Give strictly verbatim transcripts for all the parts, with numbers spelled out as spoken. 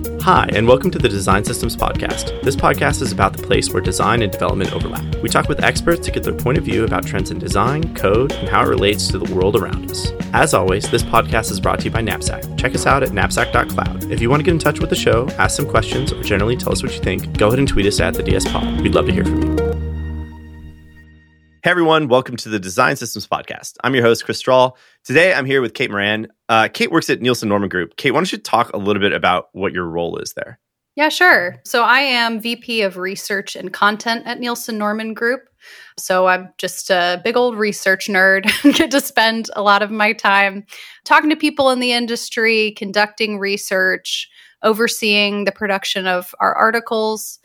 Hi, and welcome to the Design Systems Podcast. This podcast is about the place where design and development overlap. We talk with experts to get their point of view about trends in design, code, and how it relates to the world around us. As always, this podcast is brought to you by Knapsack. Check us out at knapsack dot cloud. If you want to get in touch with the show, ask some questions, or generally tell us what you think, go ahead and tweet us at the D S Pod. We'd love to hear from you. Hey everyone, welcome to the Design Systems Podcast. I'm your host, Chris Strahl. Today I'm here with Kate Moran. Uh, Kate works at Nielsen Norman Group. Kate, why don't you talk a little bit about what your role is there? Yeah, sure. So I am V P of Research and Content at Nielsen Norman Group. So I'm just a big old research nerd. Get to spend a lot of my time talking to people in the industry, conducting research, overseeing the production of our articles.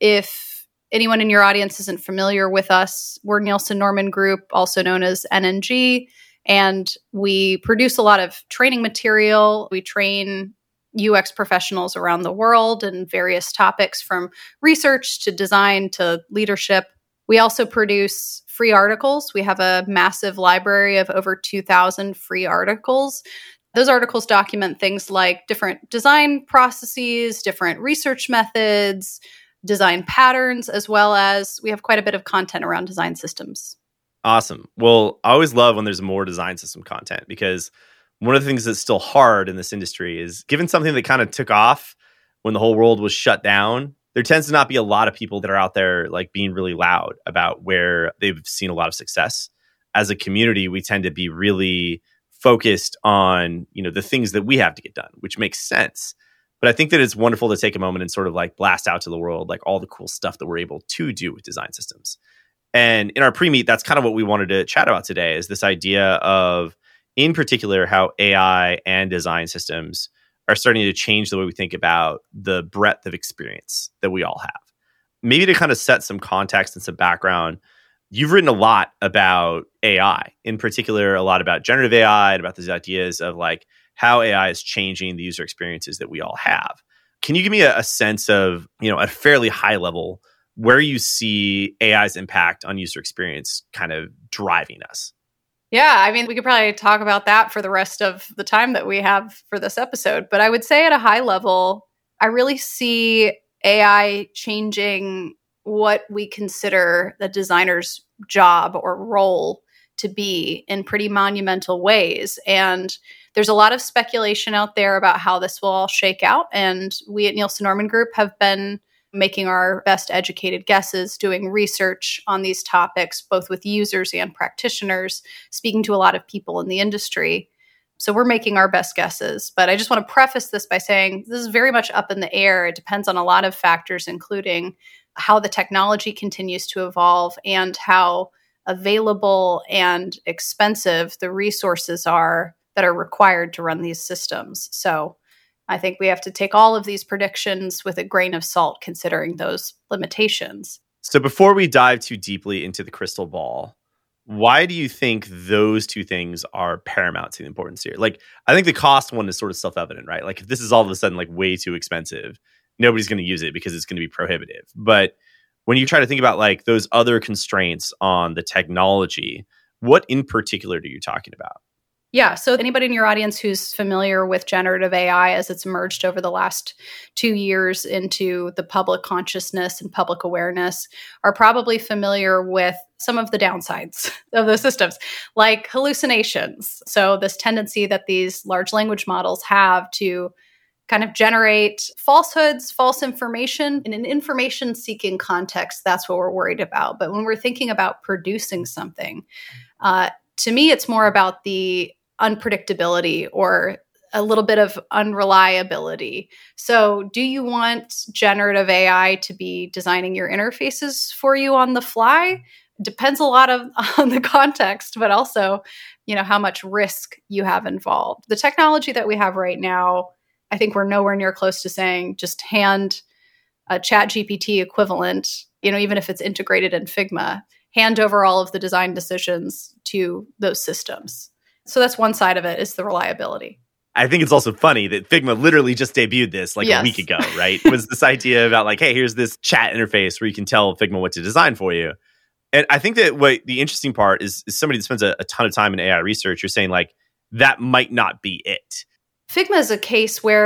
If anyone in your audience isn't familiar with us, we're Nielsen Norman Group, also known as N N G, and we produce a lot of training material. We train U X professionals around the world in various topics from research to design to leadership. We also produce free articles. We have a massive library of over two thousand free articles. Those articles document things like different design processes, different research methods, design patterns, as well as we have quite a bit of content around design systems. Awesome. Well, I always love when there's more design system content because one of the things that's still hard in this industry is given something that kind of took off when the whole world was shut down, there tends to not be a lot of people that are out there like being really loud about where they've seen a lot of success. As a community, we tend to be really focused on, you know, the things that we have to get done, which makes sense. But I think that it's wonderful to take a moment and sort of like blast out to the world, like all the cool stuff that we're able to do with design systems. And in our pre-meet, that's kind of what we wanted to chat about today is this idea of, in particular, how A I and design systems are starting to change the way we think about the breadth of experience that we all have. Maybe to kind of set some context and some background, you've written a lot about A I, in particular, a lot about generative A I and about these ideas of like how A I is changing the user experiences that we all have. Can you give me a, a sense of, you know, at a fairly high level, where you see A I's impact on user experience kind of driving us? Yeah, I mean, we could probably talk about that for the rest of the time that we have for this episode. But I would say at a high level, I really see A I changing what we consider the designer's job or role to be in pretty monumental ways. And there's a lot of speculation out there about how this will all shake out. And we at Nielsen Norman Group have been making our best educated guesses, doing research on these topics, both with users and practitioners, speaking to a lot of people in the industry. So we're making our best guesses. But I just want to preface this by saying this is very much up in the air. It depends on a lot of factors, including how the technology continues to evolve and how available and expensive the resources are that are required to run these systems. So I think we have to take all of these predictions with a grain of salt, considering those limitations. So before we dive too deeply into the crystal ball, why do you think those two things are paramount to the importance here? Like, I think the cost one is sort of self-evident, right? Like, if this is all of a sudden like way too expensive, nobody's going to use it because it's going to be prohibitive. But when you try to think about like those other constraints on the technology, what in particular are you talking about? Yeah. So anybody in your audience who's familiar with generative A I as it's emerged over the last two years into the public consciousness and public awareness are probably familiar with some of the downsides of those systems, like hallucinations. So this tendency that these large language models have to kind of generate falsehoods, false information in an information-seeking context. That's what we're worried about. But when we're thinking about producing something, uh, to me, it's more about the unpredictability or a little bit of unreliability. So do you want generative A I to be designing your interfaces for you on the fly? Depends a lot of, on the context, but also, you know, how much risk you have involved. The technology that we have right now, I think we're nowhere near close to saying just hand a ChatGPT equivalent, you know, even if it's integrated in Figma, hand over all of the design decisions to those systems. So that's one side of it, is the reliability. I think it's also funny that Figma literally just debuted this like yes. a week ago, right? It was this idea about like, hey, here's this chat interface where you can tell Figma what to design for you. And I think that what the interesting part is, is somebody that spends a, a ton of time in A I research, you're saying like, that might not be it. Figma is a case where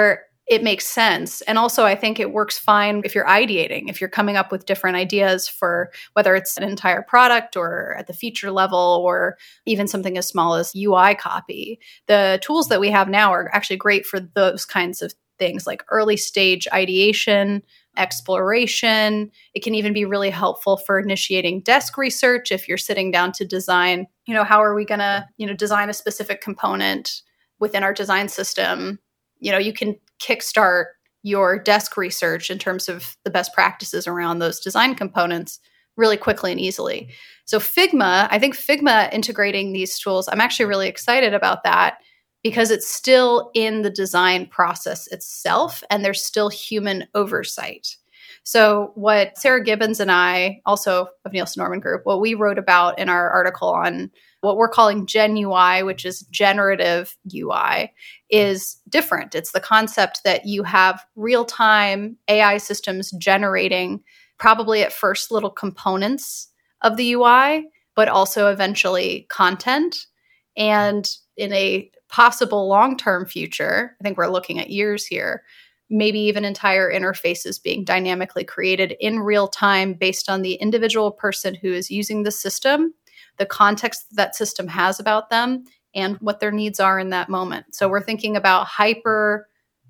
it makes sense. And also, I think it works fine if you're ideating, if you're coming up with different ideas for whether it's an entire product or at the feature level or even something as small as U I copy. The tools that we have now are actually great for those kinds of things like early stage ideation, exploration. It can even be really helpful for initiating desk research if you're sitting down to design, you know, how are we going to, you know, design a specific component within our design system. You know, you can kickstart your desk research in terms of the best practices around those design components really quickly and easily. So Figma, I think Figma integrating these tools, I'm actually really excited about that because it's still in the design process itself and there's still human oversight. So what Sarah Gibbons and I, also of Nielsen Norman Group, what we wrote about in our article on what we're calling Gen U I, which is generative U I, is different. It's the concept that you have real-time A I systems generating probably at first little components of the U I, but also eventually content. And in a possible long-term future, I think we're looking at years here, maybe even entire interfaces being dynamically created in real time based on the individual person who is using the system, the context that system has about them, and what their needs are in that moment. So we're thinking about hyper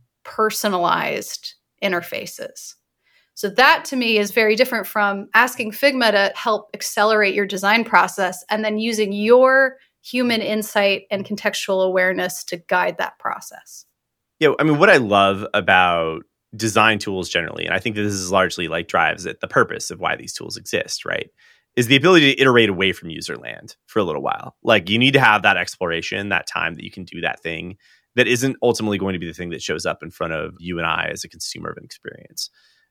personalized interfaces. So that to me is very different from asking Figma to help accelerate your design process and then using your human insight and contextual awareness to guide that process. Yeah, I mean, what I love about design tools generally, and I think that this is largely like drives at the purpose of why these tools exist, right, is the ability to iterate away from user land for a little while. Like you need to have that exploration, that time that you can do that thing that isn't ultimately going to be the thing that shows up in front of you and I as a consumer of an experience.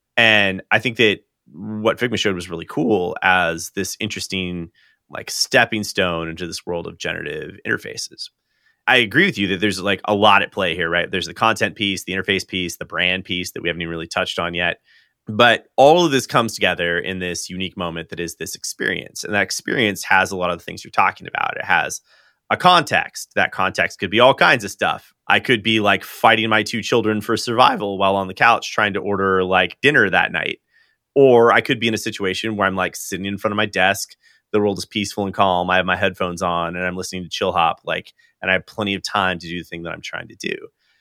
And I think that what Figma showed was really cool as this interesting like stepping stone into this world of generative interfaces. I agree with you that there's like a lot at play here, right? There's the content piece, the interface piece, the brand piece that we haven't even really touched on yet. But all of this comes together in this unique moment that is this experience. And that experience has a lot of the things you're talking about. It has a context. That context could be all kinds of stuff. I could be like fighting my two children for survival while on the couch trying to order like dinner that night. Or I could be in a situation where I'm like sitting in front of my desk. The world is peaceful and calm. I have my headphones on and I'm listening to chill hop, like, and I have plenty of time to do the thing that I'm trying to do.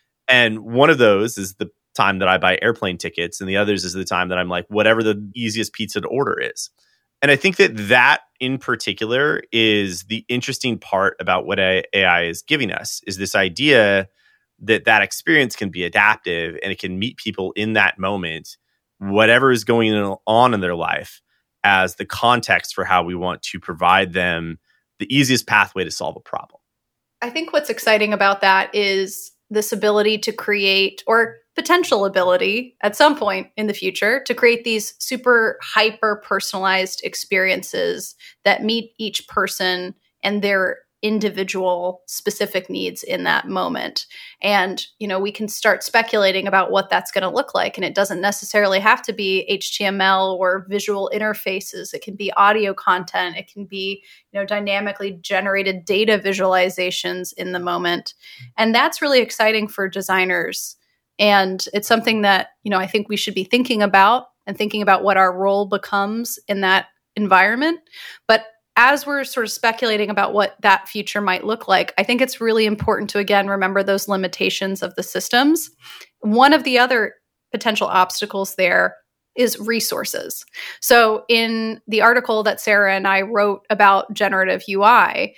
And one of those is the time that I buy airplane tickets, and the others is the time that I'm like, whatever the easiest pizza to order is. And I think that that in particular is the interesting part about what A I is giving us, is this idea that that experience can be adaptive and it can meet people in that moment, whatever is going on in their life, as the context for how we want to provide them the easiest pathway to solve a problem. I think what's exciting about that is this ability to create, or potential ability at some point in the future, to create these super hyper personalized experiences that meet each person and their individual specific needs in that moment. And, you know, we can start speculating about what that's going to look like. And it doesn't necessarily have to be H T M L or visual interfaces. It can be audio content. It can be, you know, dynamically generated data visualizations in the moment. And that's really exciting for designers. And it's something that, you know, I think we should be thinking about and thinking about what our role becomes in that environment. But as we're sort of speculating about what that future might look like, I think it's really important to, again, remember those limitations of the systems. One of the other potential obstacles there is resources. So in the article that Sarah and I wrote about generative U I,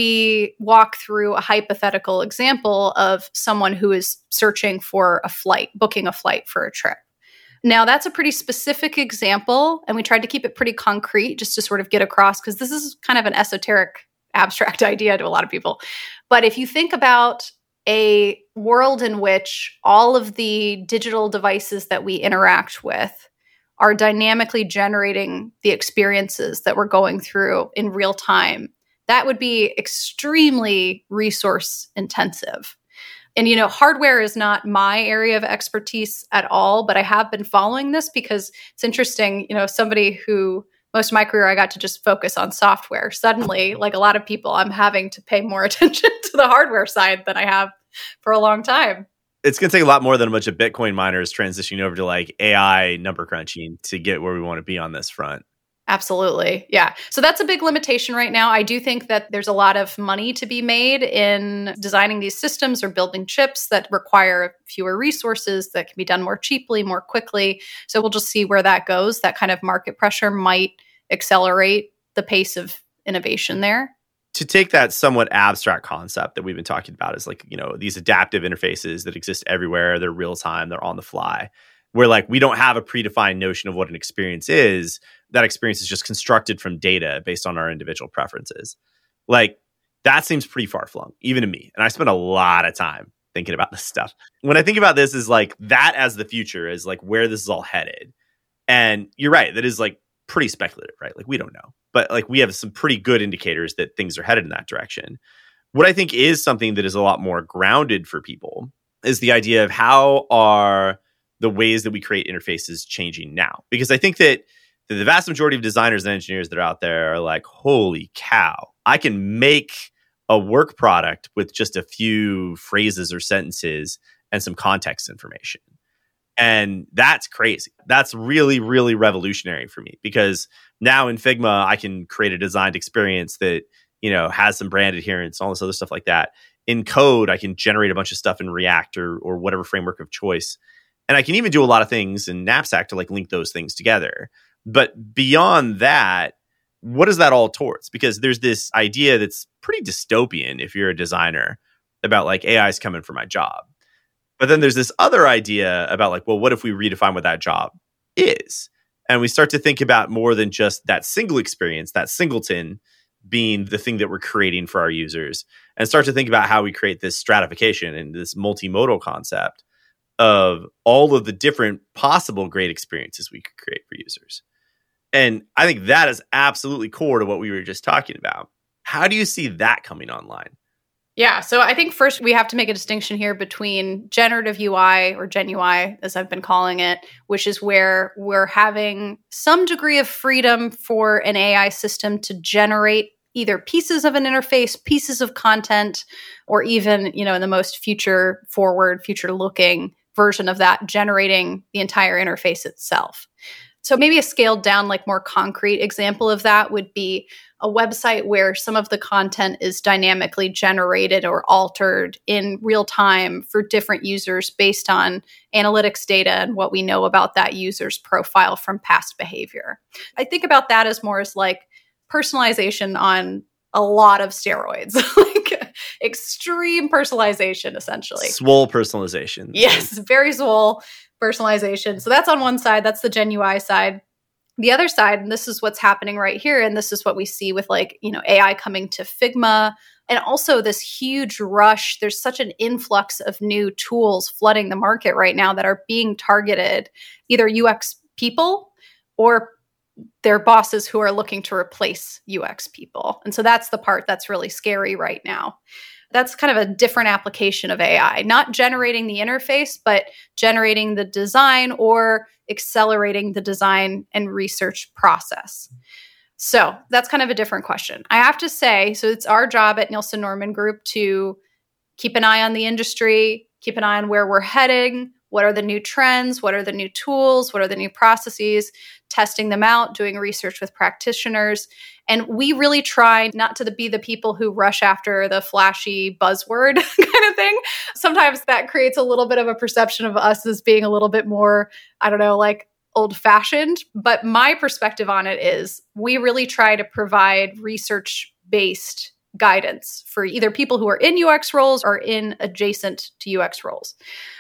we walk through a hypothetical example of someone who is searching for a flight, booking a flight for a trip. Now, that's a pretty specific example, and we tried to keep it pretty concrete just to sort of get across, because this is kind of an esoteric, abstract idea to a lot of people. But if you think about a world in which all of the digital devices that we interact with are dynamically generating the experiences that we're going through in real time, that would be extremely resource intensive. And, you know, hardware is not my area of expertise at all, but I have been following this because it's interesting. You know, somebody who most of my career, I got to just focus on software. Suddenly, like a lot of people, I'm having to pay more attention to the hardware side than I have for a long time. It's going to take a lot more than a bunch of Bitcoin miners transitioning over to like A I number crunching to get where we want to be on this front. Absolutely. Yeah. So that's a big limitation right now. I do think that there's a lot of money to be made in designing these systems or building chips that require fewer resources, that can be done more cheaply, more quickly. So we'll just see where that goes. That kind of market pressure might accelerate the pace of innovation there. To take that somewhat abstract concept that we've been talking about is like, you know, these adaptive interfaces that exist everywhere, they're real time, they're on the fly, where like we don't have a predefined notion of what an experience is. That experience is just constructed from data based on our individual preferences. Like that seems pretty far flung, even to me. And I spend a lot of time thinking about this stuff. When I think about this is like that as the future is like where this is all headed. And you're right, that is like pretty speculative, right? Like we don't know, but like we have some pretty good indicators that things are headed in that direction. What I think is something that is a lot more grounded for people is the idea of how are the ways that we create interfaces changing now? Because I think that the vast majority of designers and engineers that are out there are like, holy cow, I can make a work product with just a few phrases or sentences and some context information. And that's crazy. That's really, really revolutionary for me because now in Figma, I can create a designed experience that, you know, has some brand adherence, all this other stuff like that. In code, I can generate a bunch of stuff in React or, or whatever framework of choice. And I can even do a lot of things in Knapsack to like link those things together. But beyond that, what is that all towards? Because there's this idea that's pretty dystopian if you're a designer about like A I is coming for my job. But then there's this other idea about like, well, what if we redefine what that job is? And we start to think about more than just that single experience, that singleton being the thing that we're creating for our users, and start to think about how we create this stratification and this multimodal concept of all of the different possible great experiences we could create for users. And I think that is absolutely core to what we were just talking about. How do you see that coming online? Yeah, so I think first we have to make a distinction here between generative U I or Gen U I, as I've been calling it, which is where we're having some degree of freedom for an A I system to generate either pieces of an interface, pieces of content, or even, you know, in the most future forward, future looking version of that, generating the entire interface itself. So maybe a scaled down, like more concrete example of that would be a website where some of the content is dynamically generated or altered in real time for different users based on analytics data and what we know about that user's profile from past behavior. I think about that as more as like personalization on a lot of steroids, like extreme personalization, essentially. Swole personalization. Yes, very swole personalization. So that's on one side. That's the Gen U I side. The other side, and this is what's happening right here, and this is what we see with like, you know, A I coming to Figma, and also this huge rush. There's such an influx of new tools flooding the market right now that are being targeted either U X people or their bosses who are looking to replace U X people. And so that's the part that's really scary right now. That's kind of a different application of A I, not generating the interface, but generating the design or accelerating the design and research process. So that's kind of a different question. I have to say, so it's our job at Nielsen Norman Group to keep an eye on the industry, keep an eye on where we're heading, what are the new trends, what are the new tools, what are the new processes, testing them out, doing research with practitioners. And we really try not to be the people who rush after the flashy buzzword kind of thing. Sometimes that creates a little bit of a perception of us as being a little bit more, I don't know, like old-fashioned. But my perspective on it is we really try to provide research-based guidance for either people who are in U X roles or in adjacent to U X roles.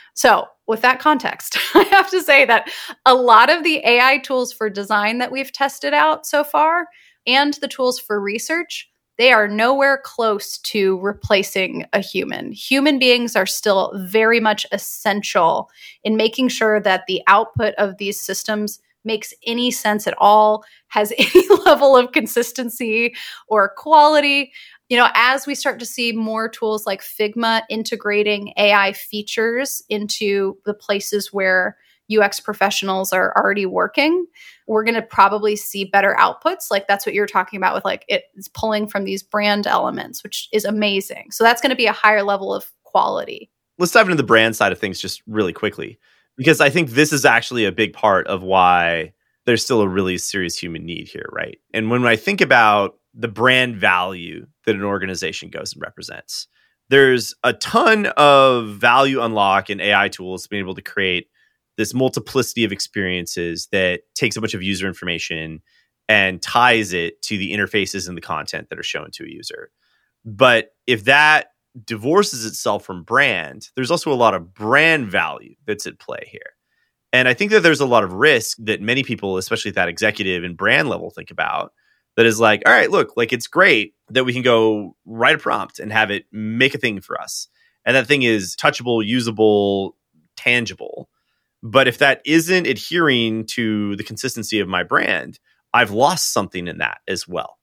So with that context, I have to say that a lot of the A I tools for design that we've tested out so far and the tools for research, they are nowhere close to replacing a human. Human beings are still very much essential in making sure that the output of these systems makes any sense at all, has any level of consistency or quality. You know, as we start to see more tools like Figma integrating A I features into the places where U X professionals are already working, we're going to probably see better outputs. Like that's what you're talking about with like it's pulling from these brand elements, which is amazing. So that's going to be a higher level of quality. let's dive into the brand side of things just really quickly, because I think this is actually a big part of why there's still a really serious human need here, right? And when I think about the brand value that an organization goes and represents, there's a ton of value unlock in A I tools being able to create this multiplicity of experiences that takes a bunch of user information and ties it to the interfaces and the content that are shown to a user. But if that divorces itself from brand, there's also a lot of brand value that's at play here. And I think that there's a lot of risk that many people, especially at that executive and brand level, think about. That is like, all right, look, like it's great that we can go write a prompt and have it make a thing for us. And that thing is touchable, usable, tangible. But if that isn't adhering to the consistency of my brand, I've lost something in that as well.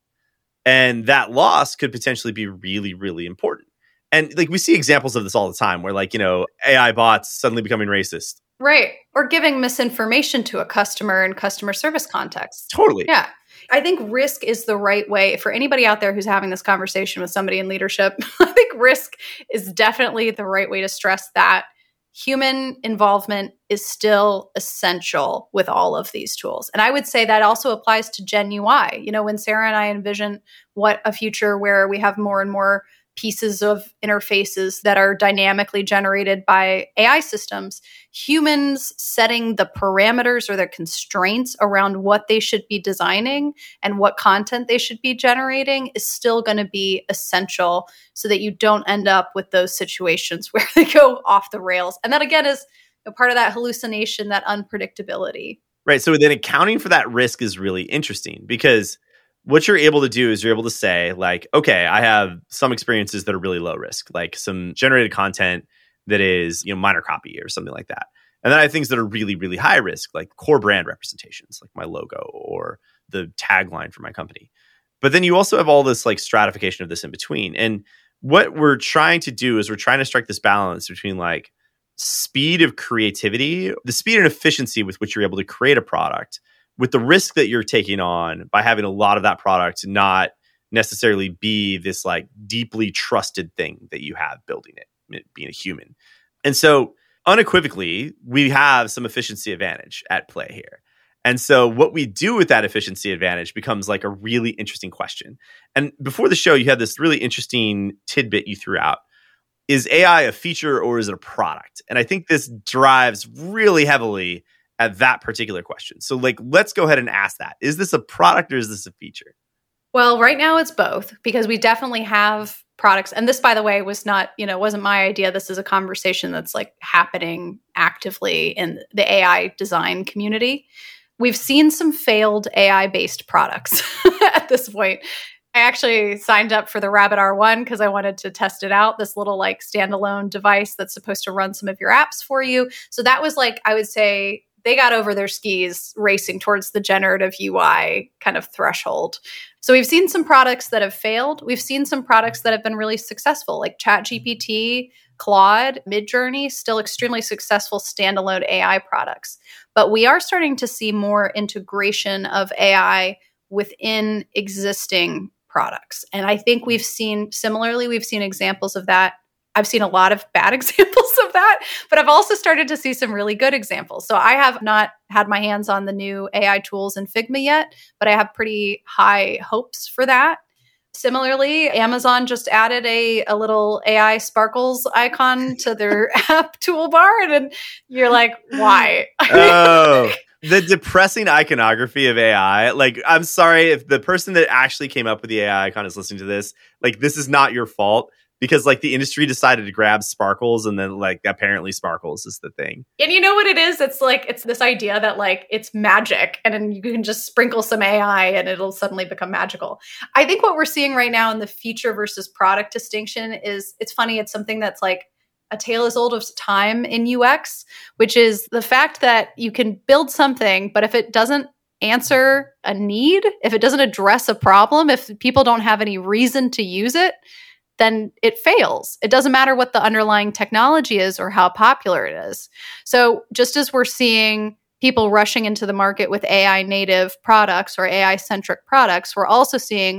And that loss could potentially be really, really important. And like we see examples of this all the time where like, you know, A I bots suddenly becoming racist. Right. Or giving misinformation to a customer in customer service context. Totally. Yeah. I think risk is the right way for anybody out there who's having this conversation with somebody in leadership. I think risk is definitely the right way to stress that human involvement is still essential with all of these tools. And I would say that also applies to Gen U I. You know, when Sarah and I envision what a future where we have more and more pieces of interfaces that are dynamically generated by A I systems, humans setting the parameters or the constraints around what they should be designing and what content they should be generating is still going to be essential so that you don't end up with those situations where they go off the rails. And that again is a part of that hallucination, that unpredictability. Right. So then accounting for that risk is really interesting because what you're able to do is you're able to say like, okay, I have some experiences that are really low risk, like some generated content that is, you know, minor copy or something like that. And then I have things that are really, really high risk, like core brand representations, like my logo or the tagline for my company. But then you also have all this like stratification of this in between. And what we're trying to do is we're trying to strike this balance between like speed of creativity, the speed and efficiency with which you're able to create a product, with the risk that you're taking on by having a lot of that product not necessarily be this like deeply trusted thing that you have building it, being a human. And so unequivocally, we have some efficiency advantage at play here. And so what we do with that efficiency advantage becomes like a really interesting question. And before the show, you had this really interesting tidbit you threw out. Is A I a feature or is it a product? And I think this drives really heavily at that particular question. So like, let's go ahead and ask that. Is this a product or is this a feature? Well, right now it's both because we definitely have products. And this, by the way, was not, you know, wasn't my idea. This is a conversation that's like happening actively in the A I design community. We've seen some failed A I-based products at this point. I actually signed up for the Rabbit R one because I wanted to test it out, this little like standalone device that's supposed to run some of your apps for you. So that was like, I would say, they got over their skis racing towards the generative U I kind of threshold. So we've seen some products that have failed. We've seen some products that have been really successful, like ChatGPT, Claude, Midjourney, still extremely successful standalone A I products. But we are starting to see more integration of A I within existing products. And I think we've seen, similarly, we've seen examples of that. I've seen a lot of bad examples of that, but I've also started to see some really good examples. So I have not had my hands on the new A I tools in Figma yet, but I have pretty high hopes for that. Similarly, Amazon just added a, a little A I sparkles icon to their app toolbar. And you're like, why? Oh, the depressing iconography of A I. Like, I'm sorry if the person that actually came up with the A I icon is listening to this. Like, this is not your fault. Because like the industry decided to grab sparkles and then like apparently sparkles is the thing. And you know what it is? It's like, it's this idea that like it's magic and then you can just sprinkle some A I and it'll suddenly become magical. I think what we're seeing right now in the feature versus product distinction is, it's funny, it's something that's like a tale as old as time in U X, which is the fact that you can build something, but if it doesn't answer a need, if it doesn't address a problem, if people don't have any reason to use it, then it fails. It doesn't matter what the underlying technology is or how popular it is. So just as we're seeing people rushing into the market with A I native products or A I centric products, we're also seeing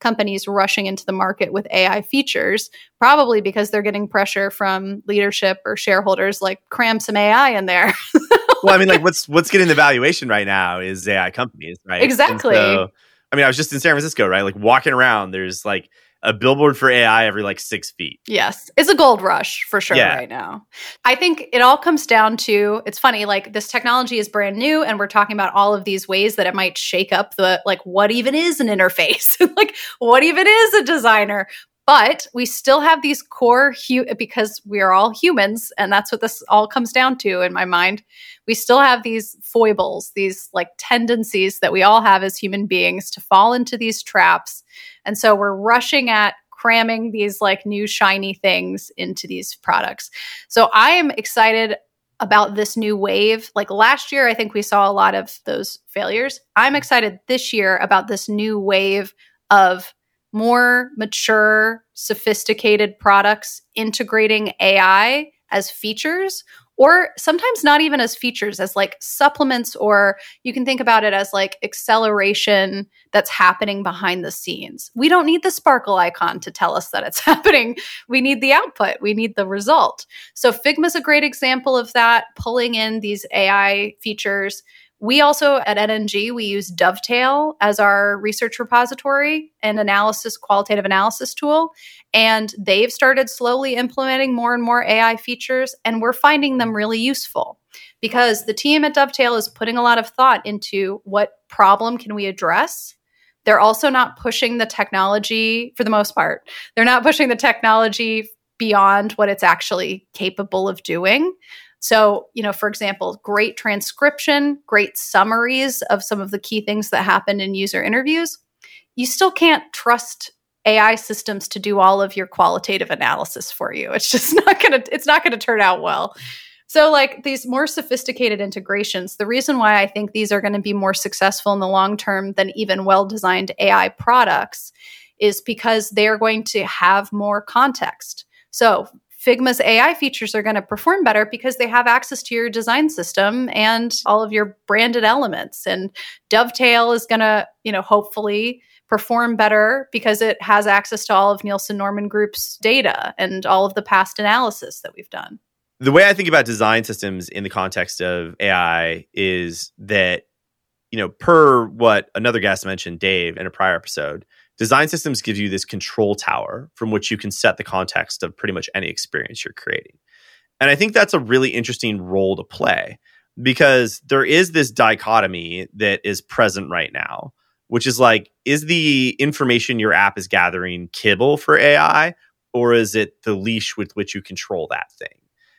companies rushing into the market with A I features, probably because they're getting pressure from leadership or shareholders like cram some A I in there. Well, I mean, like what's what's getting the valuation right now is A I companies, right? Exactly. So, I mean, I was just in San Francisco, right? Like walking around, there's like a billboard for A I every like six feet. Yes. It's a gold rush for sure Yeah. right now. I think it all comes down to, it's funny, like this technology is brand new and we're talking about all of these ways that it might shake up the, like what even is an interface? Like what even is a designer? But we still have these core, hu- because we are all humans, and that's what this all comes down to in my mind. We still have these foibles, these like tendencies that we all have as human beings to fall into these traps. And so we're rushing at cramming these like new shiny things into these products. So I am excited about this new wave. Like last year, I think we saw a lot of those failures. I'm excited this year about this new wave of more mature, sophisticated products integrating A I as features, or sometimes not even as features, as like supplements, or you can think about it as like acceleration that's happening behind the scenes. We don't need the sparkle icon to tell us that it's happening. We need the output. We need the result. So Figma is a great example of that, pulling in these A I features. We also at N N G, we use Dovetail as our research repository and analysis, qualitative analysis tool. And they've started slowly implementing more and more A I features, and we're finding them really useful because the team at Dovetail is putting a lot of thought into what problem can we address. They're also not pushing the technology, for the most part, they're not pushing the technology beyond what it's actually capable of doing. So, you know, for example, great transcription, great summaries of some of the key things that happen in user interviews. You still can't trust A I systems to do all of your qualitative analysis for you. It's just not going to, it's not going to turn out well. So like these more sophisticated integrations, the reason why I think these are going to be more successful in the long term than even well-designed A I products is because they're going to have more context. So Figma's A I features are going to perform better because they have access to your design system and all of your branded elements. And Dovetail is going to, you know, hopefully perform better because it has access to all of Nielsen Norman Group's data and all of the past analysis that we've done. The way I think about design systems in the context of A I is that, you know, per what another guest mentioned, Dave, in a prior episode, design systems gives you this control tower from which you can set the context of pretty much any experience you're creating. And I think that's a really interesting role to play because there is this dichotomy that is present right now, which is like, is the information your app is gathering kibble for A I, or is it the leash with which you control that thing?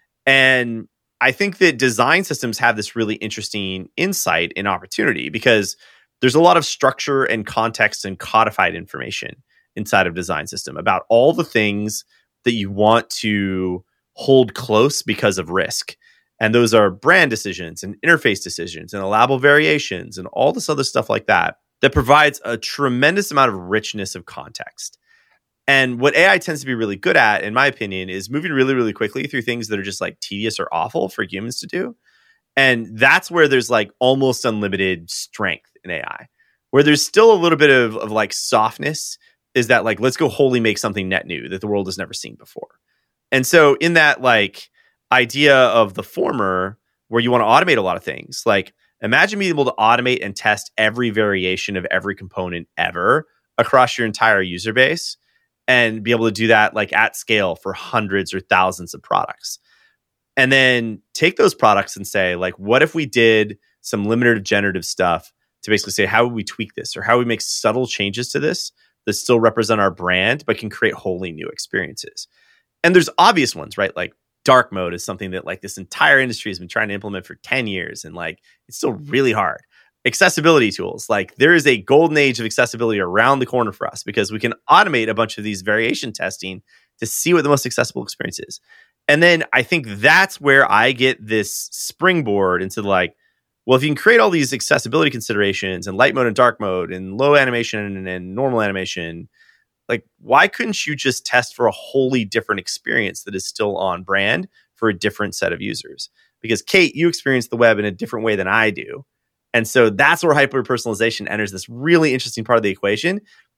And I think that design systems have this really interesting insight and opportunity because there's a lot of structure and context and codified information inside of design system about all the things that you want to hold close because of risk. And those are brand decisions and interface decisions and allowable variations and all this other stuff like that, that provides a tremendous amount of richness of context. And what A I tends to be really good at, in my opinion, is moving really, really quickly through things that are just like tedious or awful for humans to do. And that's where there's like almost unlimited strength in A I. Where there's still a little bit of, of like softness is that like, let's go wholly make something net new that the world has never seen before. And so in that like idea of the former, where you want to automate a lot of things, like imagine being able to automate and test every variation of every component ever across your entire user base and be able to do that like at scale for hundreds or thousands of products. And then take those products and say, like, what if we did some limited generative stuff to basically say, how would we tweak this? Or how would we make subtle changes to this that still represent our brand, but can create wholly new experiences? And there's obvious ones, right? Like dark mode is something that like this entire industry has been trying to implement for ten years. And like, it's still really hard. Accessibility tools, like there is a golden age of accessibility around the corner for us because we can automate a bunch of these variation testing to see what the most accessible experience is. And then I think that's where I get this springboard into like, well, if you can create all these accessibility considerations and light mode and dark mode and low animation and, and normal animation, like why couldn't you just test for a wholly different experience that is still on brand for a different set of users? Because Kate, you experience the web in a different way than I do. And so that's where hyper-personalization enters this really interesting part of the equation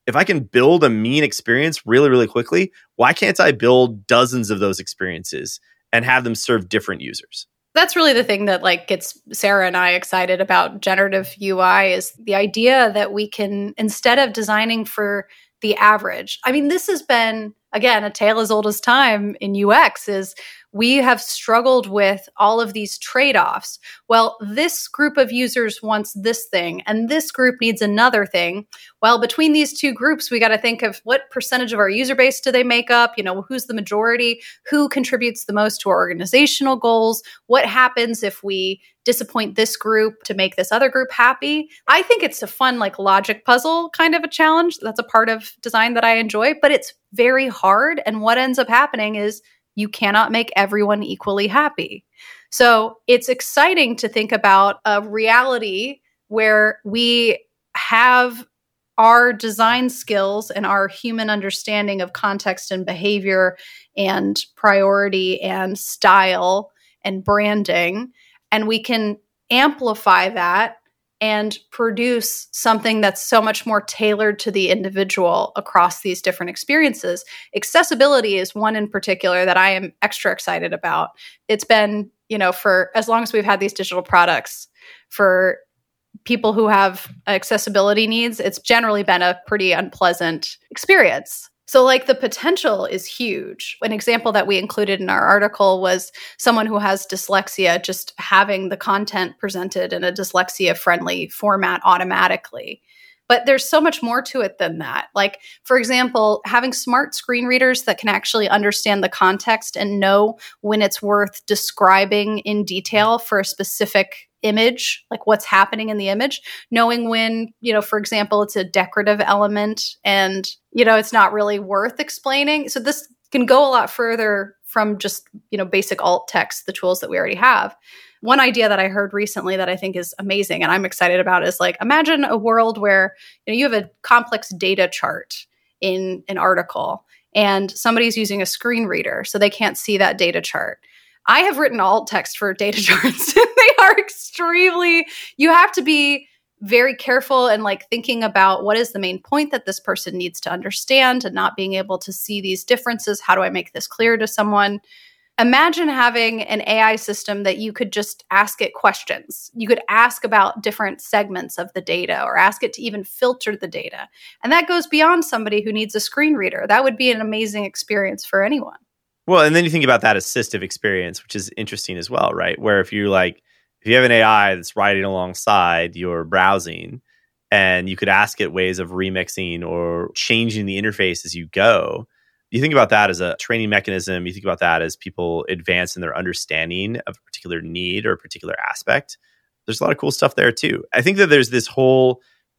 if I can build a mean experience really, really quickly, why can't I build dozens of those experiences and have them serve different users? That's really the thing that like gets Sarah and I excited about generative U I is the idea that we can, instead of designing for the average, I mean, this has been, again, a tale as old as time in U X is we have struggled with all of these trade-offs. Well, this group of users wants this thing, and this group needs another thing. Well, between these two groups, we got to think of what percentage of our user base do they make up? You know, who's the majority? Who contributes the most to our organizational goals? What happens if we disappoint this group to make this other group happy? I think it's a fun, like, logic puzzle kind of a challenge. That's a part of design that I enjoy, but it's very hard. And what ends up happening is you cannot make everyone equally happy. So it's exciting to think about a reality where we have our design skills and our human understanding of context and behavior and priority and style and branding, and we can amplify that and produce something that's so much more tailored to the individual across these different experiences. Accessibility is one in particular that I am extra excited about. It's been, you know, for as long as we've had these digital products, for people who have accessibility needs, it's generally been a pretty unpleasant experience. So like the potential is huge. An example that we included in our article was someone who has dyslexia, just having the content presented in a dyslexia-friendly format automatically. But there's so much more to it than that. Like, for example, having smart screen readers that can actually understand the context and know when it's worth describing in detail for a specific image, like what's happening in the image, knowing when, you know, for example, it's a decorative element and, you know, it's not really worth explaining. So this can go a lot further from just, you know, basic alt text, the tools that we already have. One idea that I heard recently that I think is amazing and I'm excited about is like, imagine a world where, you know, you have a complex data chart in an article and somebody's using a screen reader so they can't see that data chart. I have written alt text for data charts. They are extremely, you have to be very careful and like thinking about what is the main point that this person needs to understand and not being able to see these differences. How do I make this clear to someone? Imagine having an A I system that you could just ask it questions. You could ask about different segments of the data or ask it to even filter the data. And that goes beyond somebody who needs a screen reader. That would be an amazing experience for anyone. Well, and then you think about that assistive experience, which is interesting as well, right? Where if you like, if you have an A I that's riding alongside your browsing and you could ask it ways of remixing or changing the interface as you go, you think about that as a training mechanism. You think about that as people advance in their understanding of a particular need or a particular aspect. There's a lot of cool stuff there too. I think that there's this whole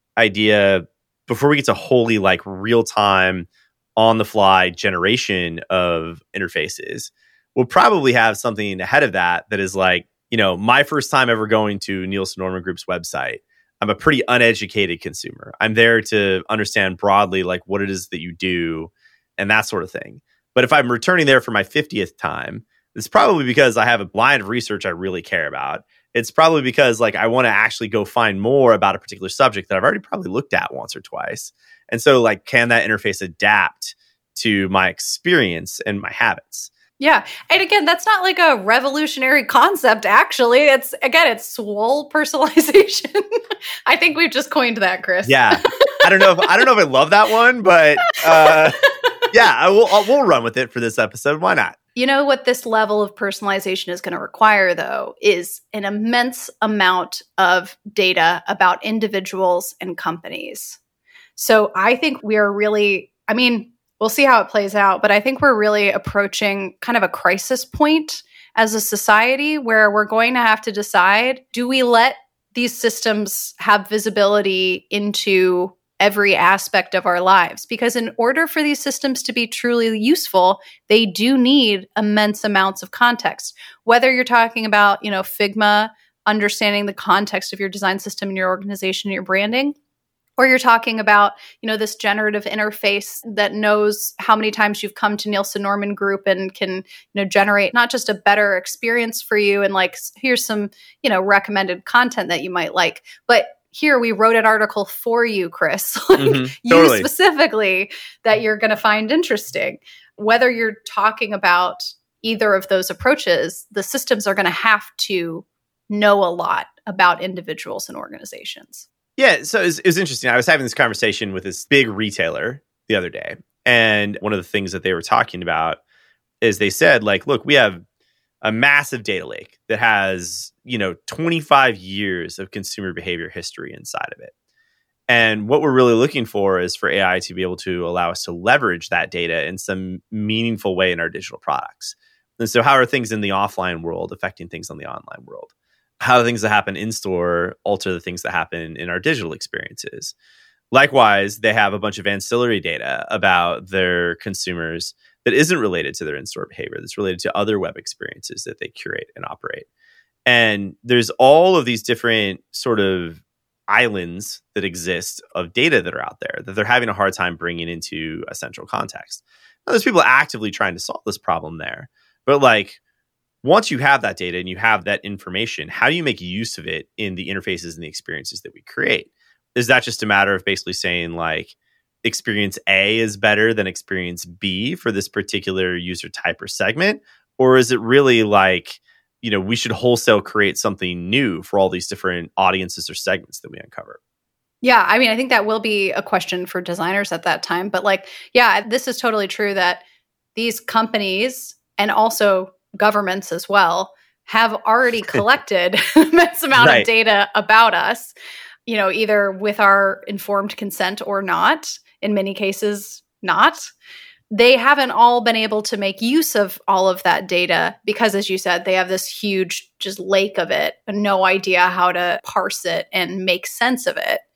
idea before we get to wholly like real-time on the fly generation of interfaces, we'll probably have something ahead of that that is like, you know, my first time ever going to Nielsen Norman Group's website. I'm a pretty uneducated consumer. I'm there to understand broadly like what it is that you do and that sort of thing. But if I'm returning there for my fiftieth time, it's probably because I have a line of research I really care about. It's probably because like I want to actually go find more about a particular subject that I've already probably looked at once or twice. And so like, can that interface adapt to my experience and my habits? Yeah. And again, that's not like a revolutionary concept, actually. It's, again, it's swole personalization. I think we've just coined that, Chris. Yeah. I don't know if I don't know if I love that one, but uh, yeah, I will, I'll, we'll run with it for this episode. Why not? You know what this level of personalization is going to require, though, is an immense amount of data about individuals and companies. So I think we are really, I mean, we'll see how it plays out, but I think we're really approaching kind of a crisis point as a society where we're going to have to decide, do we let these systems have visibility into every aspect of our lives? Because in order for these systems to be truly useful, they do need immense amounts of context. Whether you're talking about, you know, Figma, understanding the context of your design system and your organization and your branding, or you're talking about, you know, this generative interface that knows how many times you've come to Nielsen Norman Group and can, you know, generate not just a better experience for you and like, here's some, you know, recommended content that you might like, but here, we wrote an article for you, Chris, like Mhm, you totally. specifically that you're going to find interesting. Whether you're talking about either of those approaches, the systems are going to have to know a lot about individuals and organizations. Yeah, so it was, it was interesting. I was having this conversation with this big retailer the other day, and one of the things that they were talking about is they said, like, look, we have a massive data lake that has, you know, twenty-five years of consumer behavior history inside of it. And what we're really looking for is for A I to be able to allow us to leverage that data in some meaningful way in our digital products. And so how are things in the offline world affecting things on the online world? How do things that happen in store alter the things that happen in our digital experiences? Likewise, they have a bunch of ancillary data about their consumers that isn't related to their in-store behavior, that's related to other web experiences that they curate and operate. And there's all of these different sort of islands that exist of data that are out there that they're having a hard time bringing into a central context. Now, there's people actively trying to solve this problem there. But like, once you have that data and you have that information, how do you make use of it in the interfaces and the experiences that we create? Is that just a matter of basically saying like experience A is better than experience B for this particular user type or segment? Or is it really like, you know, we should wholesale create something new for all these different audiences or segments that we uncover? Yeah, I mean, I think that will be a question for designers at that time. But like, yeah, this is totally true that these companies and also governments as well have already collected immense amount Right. of data about us, you know, either with our informed consent or not, in many cases not. They haven't all been able to make use of all of that data because, as you said, they have this huge just lake of it and no idea how to parse it and make sense of it.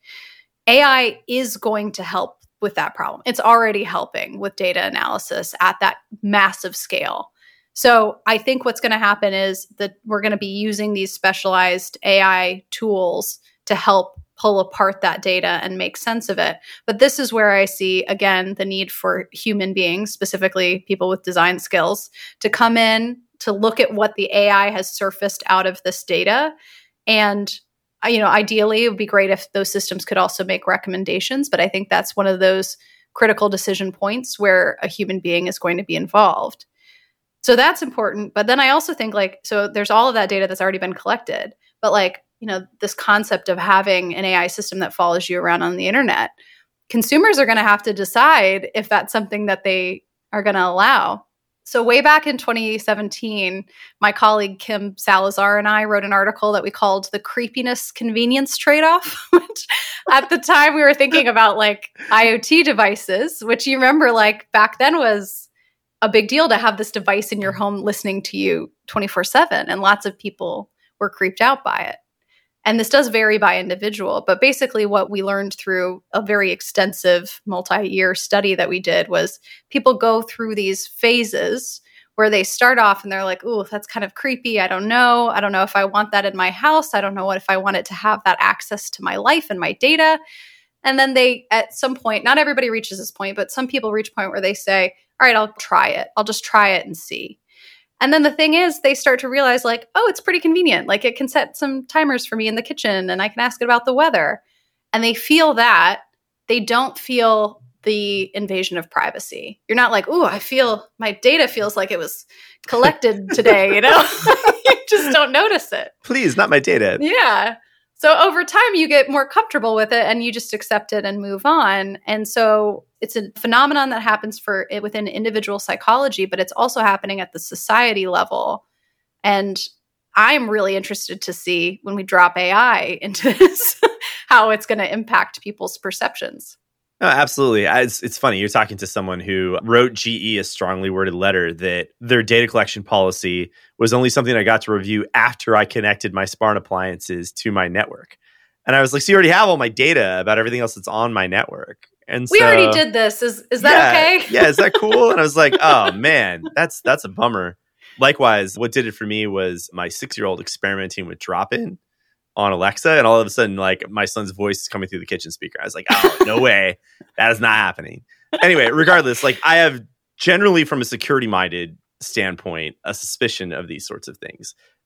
A I is going to help with that problem. It's already helping with data analysis at that massive scale. So I think what's going to happen is that we're going to be using these specialized A I tools to help pull apart that data and make sense of it. But this is where I see, again, the need for human beings, specifically people with design skills, to come in to look at what the A I has surfaced out of this data. And, you know, ideally, it would be great if those systems could also make recommendations. But I think that's one of those critical decision points where a human being is going to be involved. So that's important. But then I also think like, so there's all of that data that's already been collected, but like, you know, this concept of having an A I system that follows you around on the internet, consumers are going to have to decide if that's something that they are going to allow. So way back in twenty seventeen, my colleague Kim Salazar and I wrote an article that we called The Creepiness Convenience Trade-off, which at the time we were thinking about like IoT devices, which you remember like back then was a big deal to have this device in your home listening to you twenty-four seven. And lots of people were creeped out by it. And this does vary by individual. But basically what we learned through a very extensive multi-year study that we did was people go through these phases where they start off and they're like, ooh, that's kind of creepy. I don't know. I don't know if I want that in my house. I don't know what if I want it to have that access to my life and my data. And then they, at some point, not everybody reaches this point, but some people reach a point where they say, all right, I'll try it. I'll just try it and see. And then the thing is, they start to realize like, oh, it's pretty convenient. Like it can set some timers for me in the kitchen and I can ask it about the weather. And they feel that. They don't feel the invasion of privacy. You're not like, ooh, I feel my data feels like it was collected today, you know? You just don't notice it. Please, not my data. Yeah. So over time, you get more comfortable with it and you just accept it and move on. And so it's a phenomenon that happens for it within individual psychology, but it's also happening at the society level. And I'm really interested to see when we drop A I into this, how it's going to impact people's perceptions. No, absolutely. It's, it's funny. You're talking to someone who wrote G E a strongly worded letter that their data collection policy was only something I got to review after I connected my smart appliances to my network. And I was like, so you already have all my data about everything else that's on my network. And we so, already did this. Is is that yeah, okay? Yeah, is that cool? And I was like, oh man, that's that's a bummer. Likewise, what did it for me was my six-year-old experimenting with drop-in on Alexa, and all of a sudden, like, my son's voice is coming through the kitchen speaker. I was like, oh, no way. That is not happening. Anyway, regardless, like, I have generally, from a security-minded standpoint, a suspicion of these sorts of things.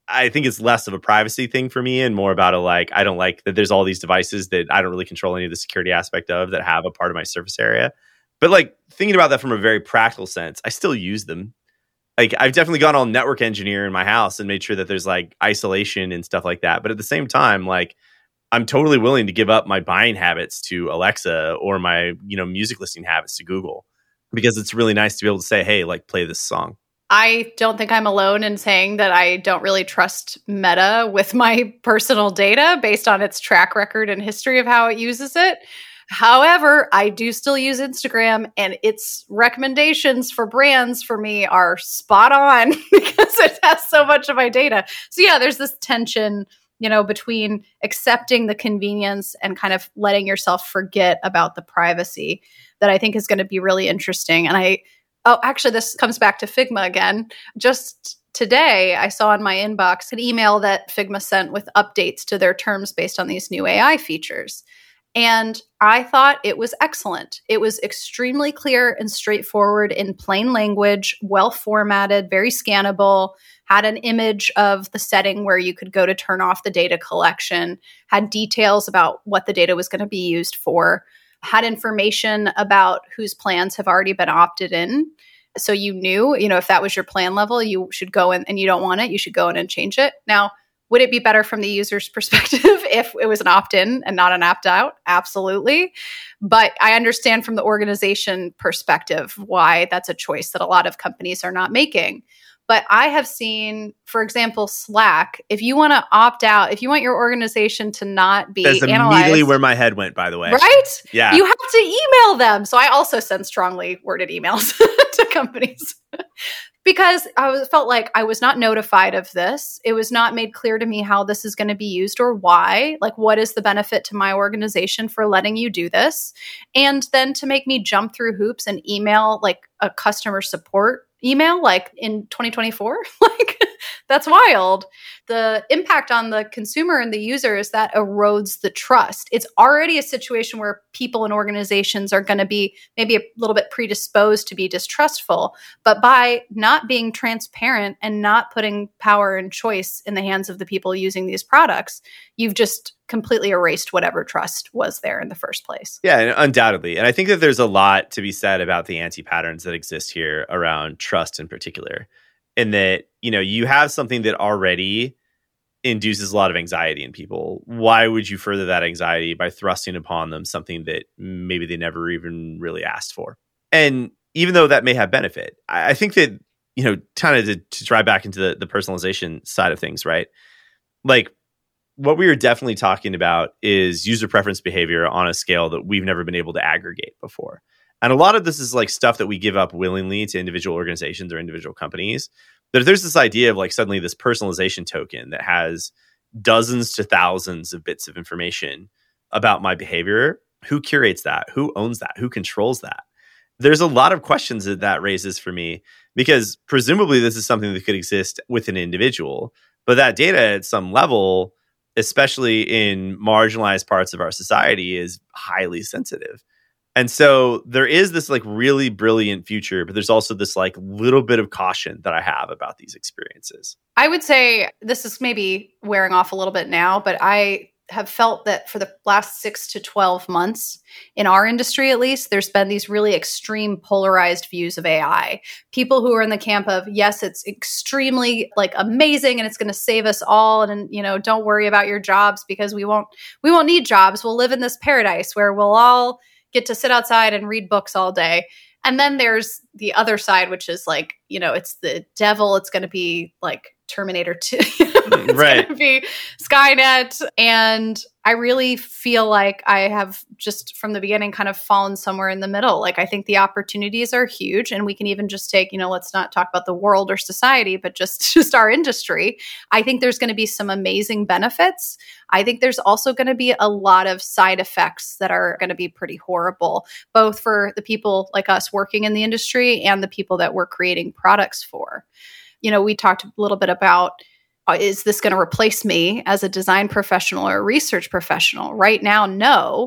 I think it's less of a privacy thing for me and more about a like, I don't like that there's all these devices that I don't really control any of the security aspect of that have a part of my surface area. But like thinking about that from a very practical sense, I still use them. Like I've definitely gone all network engineer in my house and made sure that there's like isolation and stuff like that. But at the same time, like I'm totally willing to give up my buying habits to Alexa or my, you know, music listening habits to Google because it's really nice to be able to say, hey, like play this song. I don't think I'm alone in saying that I don't really trust Meta with my personal data based on its track record and history of how it uses it. However, I do still use Instagram, and its recommendations for brands for me are spot on because it has so much of my data. So yeah, there's this tension, you know, between accepting the convenience and kind of letting yourself forget about the privacy that I think is going to be really interesting. And I, oh, actually, this comes back to Figma again. Just today, I saw in my inbox an email that Figma sent with updates to their terms based on these new A I features. And I thought it was excellent. It was extremely clear and straightforward in plain language, well formatted, very scannable, had an image of the setting where you could go to turn off the data collection, had details about what the data was going to be used for, had information about whose plans have already been opted in. So you knew, you know, if that was your plan level, you should go in, and you don't want it, you should go in and change it. Now, would it be better from the user's perspective if it was an opt-in and not an opt-out? Absolutely. But I understand from the organization perspective why that's a choice that a lot of companies are not making. But I have seen, for example, Slack, if you want to opt out, if you want your organization to not be That's analyzed, immediately where my head went, by the way. Right? Yeah. You have to email them. So I also send strongly worded emails to companies. Because I was, felt like I was not notified of this. It was not made clear to me how this is going to be used or why. Like, what is the benefit to my organization for letting you do this? And then to make me jump through hoops and email like a customer support email, like in twenty twenty-four, like that's wild. The impact on the consumer and the user is that erodes the trust. It's already a situation where people and organizations are going to be maybe a little bit predisposed to be distrustful. But by not being transparent and not putting power and choice in the hands of the people using these products, you've just completely erased whatever trust was there in the first place. Yeah, undoubtedly. And I think that there's a lot to be said about the anti-patterns that exist here around trust in particular. In that, you know, you have something that already induces a lot of anxiety in people. Why would you further that anxiety by thrusting upon them something that maybe they never even really asked for? And even though that may have benefit, I, I think that, you know, kind of to, to drive back into the, the personalization side of things, right? Like, what we are definitely talking about is user preference behavior on a scale that we've never been able to aggregate before. And a lot of this is like stuff that we give up willingly to individual organizations or individual companies. But there's this idea of like suddenly this personalization token that has dozens to thousands of bits of information about my behavior. Who curates that? Who owns that? Who controls that? There's a lot of questions that that raises for me, because presumably this is something that could exist with an individual, but that data at some level, especially in marginalized parts of our society, is highly sensitive. And so there is this like really brilliant future, but there's also this like little bit of caution that I have about these experiences. I would say this is maybe wearing off a little bit now, but I have felt that for the last six to twelve months in our industry, at least, there's been these really extreme polarized views of A I. People who are in the camp of, yes, it's extremely like amazing and it's going to save us all. And, you know, don't worry about your jobs because we won't, we won't need jobs. We'll live in this paradise where we'll all get to sit outside and read books all day. And then there's the other side, which is like, you know, it's the devil. It's going to be like Terminator two. It's right. going to be Skynet. And I really feel like I have just from the beginning kind of fallen somewhere in the middle. Like, I think the opportunities are huge, and we can even just take, you know, let's not talk about the world or society, but just, just our industry. I think there's going to be some amazing benefits. I think there's also going to be a lot of side effects that are going to be pretty horrible, both for the people like us working in the industry and the people that we're creating products for. You know, we talked a little bit about, uh, is this going to replace me as a design professional or a research professional? Right now, no.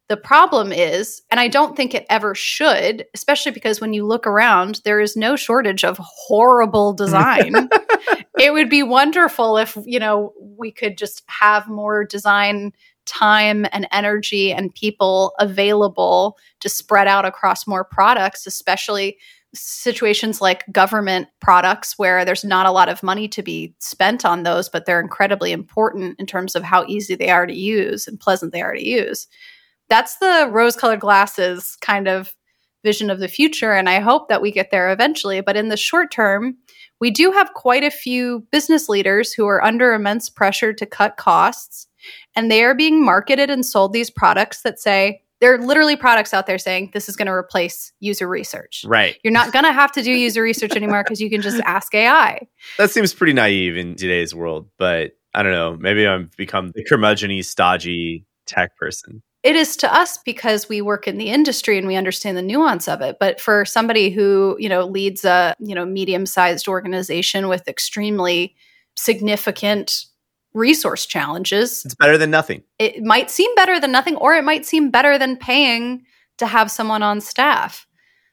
The problem is, and I don't think it ever should, especially because when you look around, there is no shortage of horrible design. It would be wonderful if, you know, we could just have more design time and energy and people available to spread out across more products, especially situations like government products where there's not a lot of money to be spent on those, but they're incredibly important in terms of how easy they are to use and pleasant they are to use. That's the rose-colored glasses kind of vision of the future, and I hope that we get there eventually. But in the short term, we do have quite a few business leaders who are under immense pressure to cut costs, and they are being marketed and sold these products that say, there are literally products out there saying this is going to replace user research. Right. You're not going to have to do user research anymore because you can just ask A I. That seems pretty naive in today's world, but I don't know. Maybe I've become the curmudgeon-y, stodgy tech person. It is to us because we work in the industry and we understand the nuance of it. But for somebody who, you know, leads a, you know, medium-sized organization with extremely significant resource challenges, it's better than nothing. It might seem better than nothing, or it might seem better than paying to have someone on staff.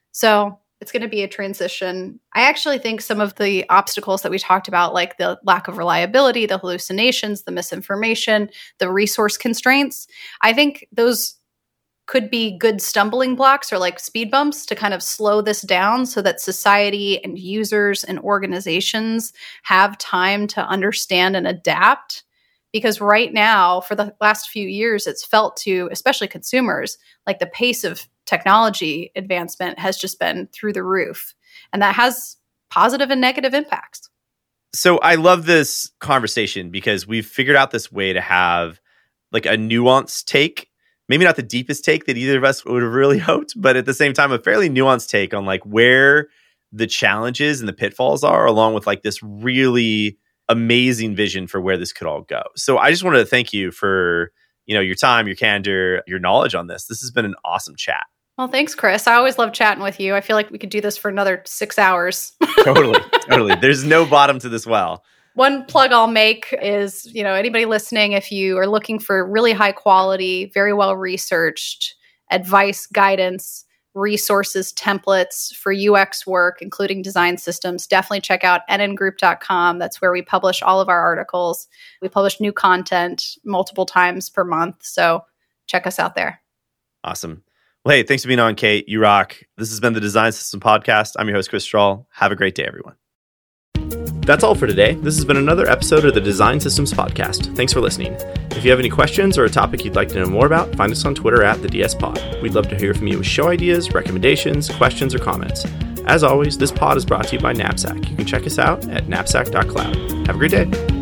So it's going to be a transition. I actually think some of the obstacles that we talked about, like the lack of reliability, the hallucinations, the misinformation, the resource constraints, I think those could be good stumbling blocks or like speed bumps to kind of slow this down so that society and users and organizations have time to understand and adapt. Because right now, for the last few years, it's felt to, especially consumers, like the pace of technology advancement has just been through the roof. And that has positive and negative impacts. So I love this conversation because we've figured out this way to have like a nuanced take, maybe not the deepest take that either of us would have really hoped, but at the same time, a fairly nuanced take on like where the challenges and the pitfalls are, along with like this really amazing vision for where this could all go. So I just wanted to thank you for, you know, your time, your candor, your knowledge on this. This has been an awesome chat. Well, thanks, Chris. I always love chatting with you. I feel like we could do this for another six hours. Totally, totally. There's no bottom to this well. One plug I'll make is, you know, anybody listening, if you are looking for really high quality, very well researched advice, guidance, resources, templates for U X work, including design systems, definitely check out n n group dot com. That's where we publish all of our articles. We publish new content multiple times per month. So check us out there. Awesome. Well, hey, thanks for being on, Kate. You rock. This has been the Design System Podcast. I'm your host, Chris Strahl. Have a great day, everyone. That's all for today. This has been another episode of the Design Systems Podcast. Thanks for listening. If you have any questions or a topic you'd like to know more about, find us on Twitter at the D S Pod. We'd love to hear from you with show ideas, recommendations, questions, or comments. As always, this pod is brought to you by Knapsack. You can check us out at knapsack dot cloud. Have a great day.